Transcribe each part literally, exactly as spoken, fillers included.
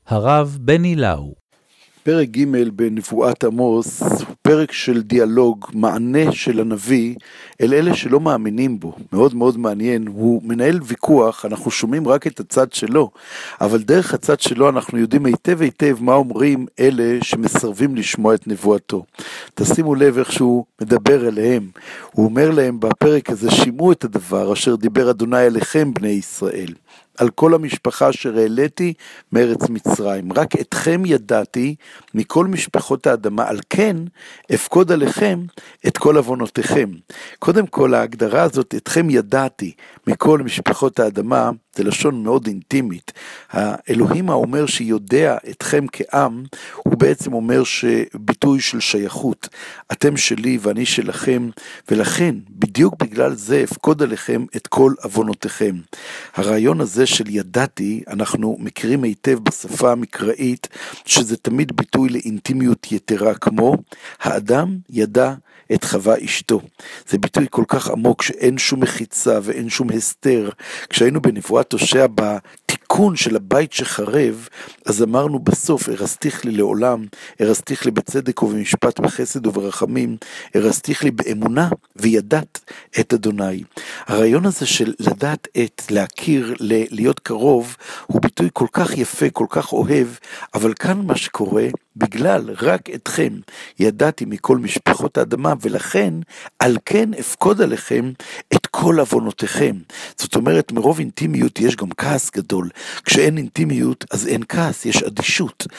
הרב בני לאו. פרק ג' בנבואת עמוס הוא פרק של דיאלוג, מענה של הנביא אל אלה שלא מאמינים בו. מאוד מאוד מעניין, הוא מנהל ויכוח, אנחנו שומעים רק את הצד שלו, אבל דרך הצד שלו אנחנו יודעים היטב היטב מה אומרים אלה שמסרבים לשמוע את נבואתו. תשימו לב איך שהוא מדבר אליהם, הוא אומר להם בפרק הזה, שימו את הדבר אשר דיבר אדוני אליכם בני ישראל. על כל המשפחה אשר העליתי מארץ מצרים. רק אתכם ידעתי מכל משפחות האדמה, על כן אפקוד עליכם את כל עוונותיכם. קודם כל ההגדרה הזאת, אתכם ידעתי מכל משפחות האדמה, זה לשון מאוד אינטימית. האלוהים האומר שיודע אתכם כעם, הוא בעצם אומר שביטוי של שייכות. אתם שלי ואני שלכם, ולכן בדיוק בגלל זה אפקוד עליכם את כל עוונותיכם. הרעיון הזה של ידעתי, אנחנו מכירים היטב בשפה המקראית, שזה תמיד ביטוי לאינטימיות יתרה, כמו האדם ידע את חווה אשתו. זה ביטוי כל כך עמוק שאין שום מחיצה ואין שום הסתר. כשהיינו בנבואת הושע בתיקון של הבית שחרב, אז אמרנו בסוף, הרסתיך לי לעולם, הרסתיך לי בצדק ובמשפט בחסד וברחמים, הרסתיך לי באמונה וידעת את אדוני. הרעיון הזה של לדעת את, להכיר, להיות קרוב, הוא ביטוי כל כך יפה, כל כך אוהב, אבל כאן מה שקורה, בגלל רק אתכם ידעתי מכל משפחות האדמה, ולכן על כן אפקוד עליכם את כל עוונותיכם. זאת אומרת, מרוב אינטימיות יש גם כעס גדול. כשאין אינטימיות אז אין כעס, יש אדישות.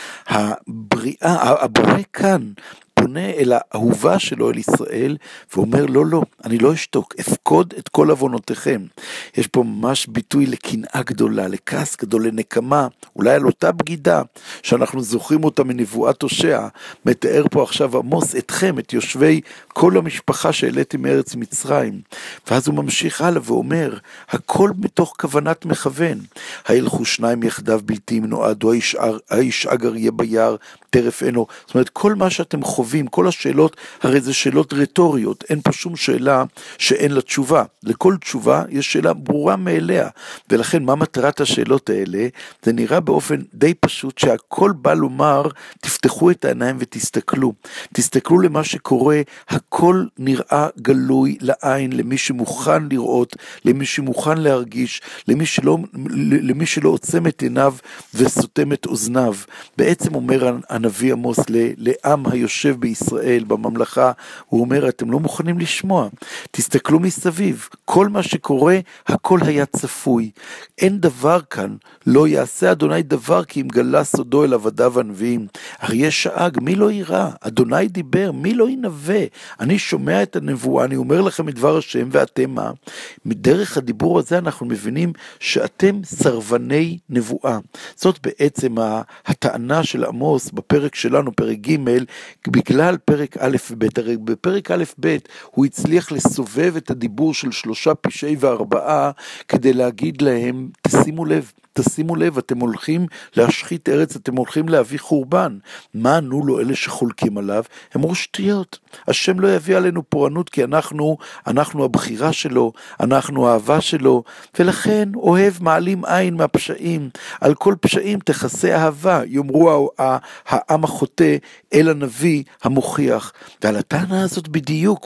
הבריאה, הבורא כאן פונה אל האהובה שלו אל ישראל, ואומר לא לא, אני לא אשתוק, אפקוד את כל עוונותיכם. יש פה ממש ביטוי לקנאה גדולה, לכעס גדול, לנקמה, אולי על אותה בגידה, שאנחנו זוכרים אותה מנבואת הושע, מתאר פה עכשיו עמוס אתכם, את יושבי כל המשפחה שהעליתי מארץ מצרים, ואז הוא ממשיך הלאה ואומר, הכל מתוך כוונת מכוון, הילכו שניים יחדיו בלתי נועדו, האיש אגר יהיה ביער, טרף אינו, זאת אומרת, כל מה שאתם חווים, כל השאלות, הרי זה שאלות רטוריות, אין פה שום שאלה שאין לה תשובה, לכל תשובה יש שאלה ברורה מאליה, ולכן מה מטרת השאלות האלה? זה נראה באופן די פשוט, שהכל בא לומר, תפתחו את העיניים ותסתכלו, תסתכלו למה שקורה, הכל נראה גלוי לעין, למי שמוכן לראות, למי שמוכן להרגיש, למי שלא, למי שלא עוצם את עיניו וסותם את אוזניו. בעצם אומר הנביא עמוס לעם היושב בישראל, בממלכה, הוא אומר, אתם לא מוכנים לשמוע, תסתכלו מסביב, כל מה שקורה, הכל היה צפוי, אין דבר כאן, לא יעשה אדוני דבר, כי אם גלה סודו אל עבדיו הנביאים, אריה שאג, מי לא יראה? אדוני דיבר, מי לא ינבא? אני שומע את הנבואה, אני אומר לכם את דבר השם, ואתם מה? מדרך הדיבור הזה אנחנו מבינים, שאתם סרבני נבואה, זאת בעצם הטענה של עמוס, בפרק שלנו, פרק ג', בגלל פרק א' וב', הרי בפרק א' ב' הוא הצליח לסובב את הדיבור של שלושה פשעי וארבעה, כדי להגיד להם, תשימו לב, תשימו לב, אתם הולכים להשחית ארץ, אתם הולכים להביא חורבן. מה ענו לו אלה שחולקים עליו? הם אמרו שטויות. השם לא יביא עלינו פורענות, כי אנחנו, אנחנו הבחירה שלו, אנחנו האהבה שלו, ולכן אוהב מעלים עין מהפשעים, על כל פשעים תכסה אהבה, יאמרו העם החוטא אל הנביא המוכיח. ועל הטענה הזאת בדיוק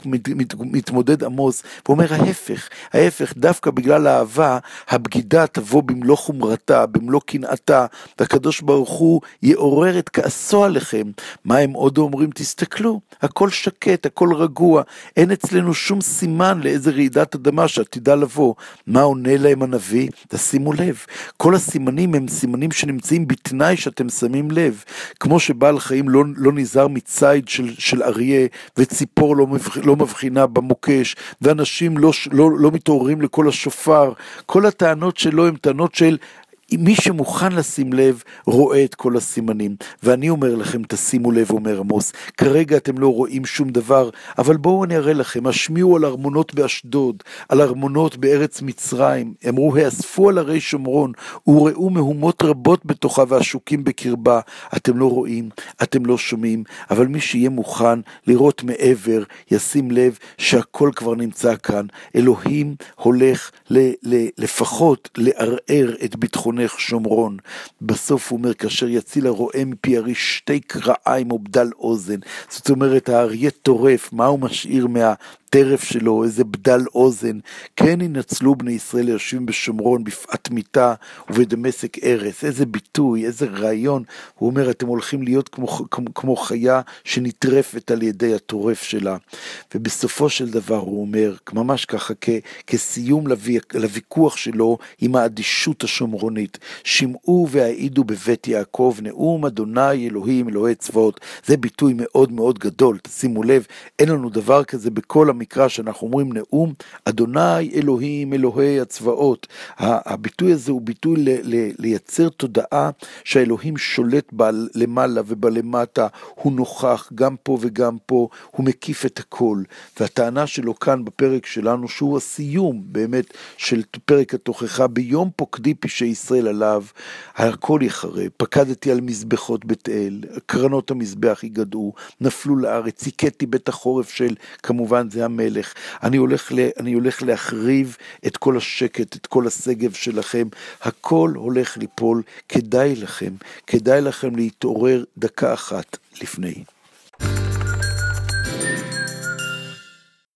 מתמודד עמוס, ואומר ההפך, ההפך, דווקא בגלל האהבה, הבגידה תבוא במלוא חומרתה, במלוא קנאתה, והקדוש ברוך הוא יעורר את כעסו עליכם. מה הם עוד אומרים? תסתכלו, הכל שקט, הכל רגוע, אין אצלנו שום סימן לאיזה רעידת אדמה שעתידה לבוא. מה עונה להם הנביא? תשימו לב, כל הסימנים הם סימנים שנמצאים בתנאי שאתם שמים לב, כמו שבעל חיים לא, לא נזהר מצייד של, של אריה, וציפור לא, מבח, לא מבחינה במוקש, ואנשים לא, לא, לא מתעוררים לכל השופר, כל הטענות שלו הם טענות של מי שמוכן לשים לב רואה את כל הסימנים, ואני אומר לכם תשימו לב, אומר עמוס, כרגע אתם לא רואים שום דבר, אבל בואו אני אראה לכם, השמיעו על ארמונות באשדוד, על ארמונות בארץ מצרים, אמרו האספו על הרי שומרון, וראו מהומות רבות בתוכה והשוקים בקרבה, אתם לא רואים, אתם לא שומעים, אבל מי שיהיה מוכן לראות מעבר, ישים לב שהכל כבר נמצא כאן, אלוהים הולך ל- ל- לפחות לערער את ביטחוננו, צפונך שומרון. בסוף הוא אומר, כאשר יציל הרועה מפי ארי שתי קרעיים או בדל אוזן. זאת אומרת, האריה טורף, מה הוא משאיר מה... טרף שלו, איזה בדל אוזן, כן ינצלו בני ישראל ליושבים בשומרון, בפעת מיטה ובדמשק ארס, איזה ביטוי, איזה רעיון, הוא אומר, אתם הולכים להיות כמו, כמו, כמו חיה שנטרפת על ידי הטורף שלה, ובסופו של דבר הוא אומר, ממש ככה, כ, כסיום לוויכוח שלו עם האדישות השומרונית, שמעו והעידו בבית יעקב, נאום אדוני אלוהים אלוהי צבאות, זה ביטוי מאוד מאוד גדול, תשימו לב, אין לנו דבר כזה בכל המקרה, מקרא שאנחנו אומרים נאום, אדוני אלוהים אלוהי הצבאות. הביטוי הזה הוא ביטוי ל- ל- לייצר תודעה שהאלוהים שולט בה למעלה ובלמטה, הוא נוכח גם פה וגם פה, הוא מקיף את הכל. והטענה שלו כאן בפרק שלנו, שהוא הסיום באמת של פרק התוכחה, ביום פוקדי פשעי ישראל עליו, הכל יחרב, פקדתי על מזבחות בית אל, קרנות המזבח יגדעו, נפלו לארץ, סיכתי בית החורף של, כמובן זה המלך, אני הולך, ל, אני הולך להחריב את כל השקט, את כל הסגב שלכם, הכל הולך ליפול, כדאי לכם, כדאי לכם להתעורר דקה אחת לפני.